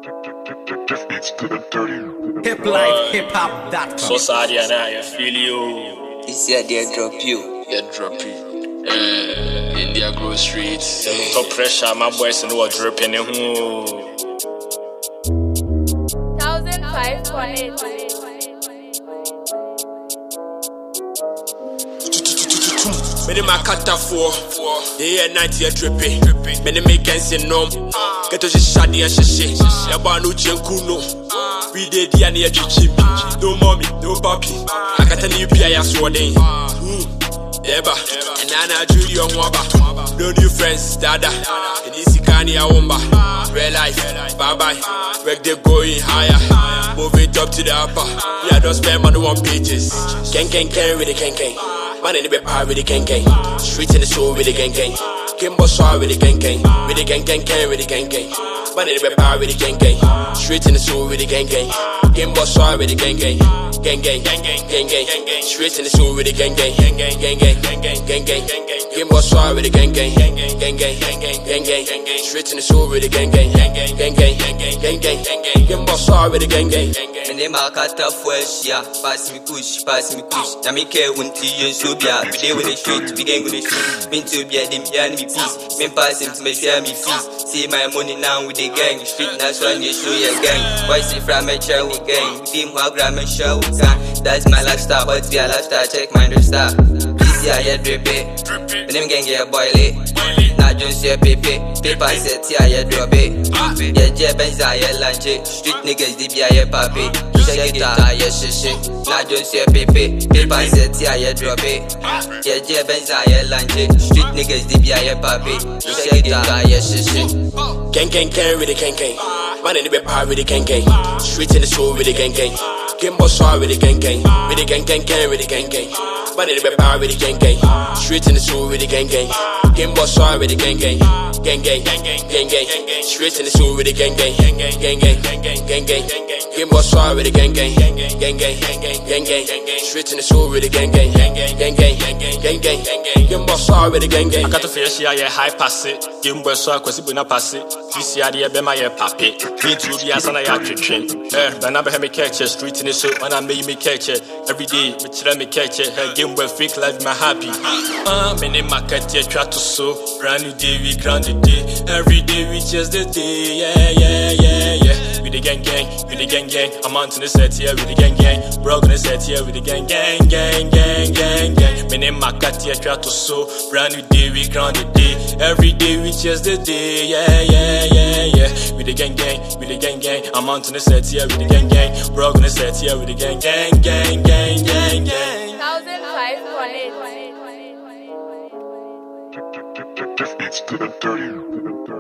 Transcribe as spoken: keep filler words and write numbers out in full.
Hip life, hip hop dot com. So sorry, and I feel you. It's your dear drop you. Yeah, drop you. Uh, India Grow Street. Top pressure, my boys and what dripping in who. Thousand five hundred. Many my cutter for day and night here dripping. Many make ends in nom. Get to shady and shishi. Yabanu Jenkuno. We did the near the chimp. No mommy, no papi. I got a new Pia swording. Eba, and Nana Julian Waba. No new friends, Dada. And Isikani Awomba. Real life, bye bye. Where they going higher. Move it up to the upper. Yeah, don't spend money on pages. Gang gang carry with the gang gang. Man in the bed power with the gang gang. Streets in the soul with the gang gang. Kimbo saw with the gang gang. With the gang gang can with the gang gang. Man in the bed power with the gang gang. Streets in the soul with the gang gang. Kimbo saw with the gang gang. Gang gang gang gang gang gang. Streets in the soul with the gang gang. Gang gang gang gang gang gang gang. Kimbo saw with the gang gang. Gang gang gang gang gang gang. Streets in the soul with the gang gang. Gang gang gang gang gang gang. Kimbo saw with the gang gang. My name is Kata Fueshia. Pass me push, pass me push. Now me care when to you so be a day with the street, begin with the street. Mean to be a dim behind me peace. Me pass him to me share me fees. See my money now with the gang. Street that's when you show your gang. Why see from my chair with gang? Team who grab me show with gang. That's my lifestyle, but be a lifestyle. Check my star. This year yeah drip it. My name gang yeah boil it. Now just say pepe. Paper set yeah yeah drop it. Yeah yeah benza yeah lunch it. Street niggas they be a yeah papi. Check it out yeah shit shit. Now just say pepe. Paper set yeah yeah drop it. Yeah yeah benza yeah lunch it. Street niggas they be a yeah papi. Check it out yeah shit shit. Gang gang carry with the gang gang. Man in the bed power with the gang gang. Street in the soul with the gang gang. Kimbo saw with the gang gang. With the gang gang carry with the gang gang. Man in the bed power with the gang gang. Street in the soul with the gang gang. Kimbo saw with the gang gang. Gang gang gang gang gang. Street in the soul with the gang gang. Gang gang gang gang gang. Kimbo saw with the gang gang. Gang gang gang gang. Street in the soul with the gang gang. Gang gang gang gang. Kimbo saw with the gang gang. I got to finish here, yeah, high pass it. Game boy, so I could see pass it. This year, the Bema, yeah, papi. Me too, the ass and I have to train. Eh, but I have me catch it. Street in the soul, when I make me catch it. Every day, me try me catch it. Her game boy, fake life, my happy. Ah, me name market, yeah, try to so. Brand new day, we grand the day. Every day, we just the day. Yeah, yeah, yeah, yeah. With the gang gang, with the gang gang. I'm on to the set here with the gang gang. Bro, gonna set here with the gang gang, gang, gang, gang, gang. Me name market, yeah, try to so. Brand new day, we grand the day. Every day, we just the day. Yeah, yeah, yeah, yeah. With the gang gang, with the gang gang. I'm on to the set here with the gang gang. Bro, gonna set here with the gang gang, gang, gang, gang, gang. Thousand five hundred. It's to the dirty.